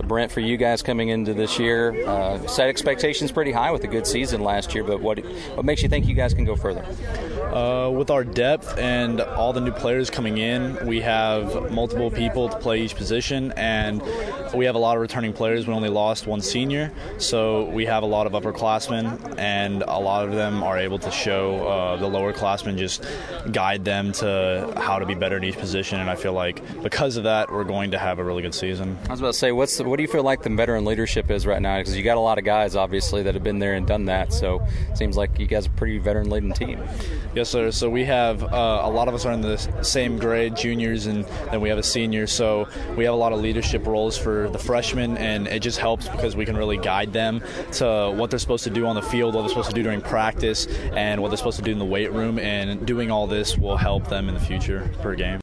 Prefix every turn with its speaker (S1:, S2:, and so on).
S1: Brent, for you guys coming into this year, set expectations pretty high with a good season last year, but what makes you think you guys can go further?
S2: With our depth and all the new players coming in, we have multiple people to play each position, and we have a lot of returning players. We only lost one senior, so we have a lot of upperclassmen, and a lot of them are able to show the lowerclassmen, just guide them to how to be better in each position, and I feel like because of that, we're going to have a really good season.
S1: I was about to say, what do you feel like the veteran leadership is right now? Because you got a lot of guys, obviously, that have been there and done that, so it seems like you guys are a pretty veteran-laden team.
S2: Yes, sir. So we have a lot of us are in the same grade, juniors, and then we have a senior. So we have a lot of leadership roles for the freshmen, and it just helps because we can really guide them to what they're supposed to do on the field, what they're supposed to do during practice, and what they're supposed to do in the weight room. And doing all this will help them in the future per game.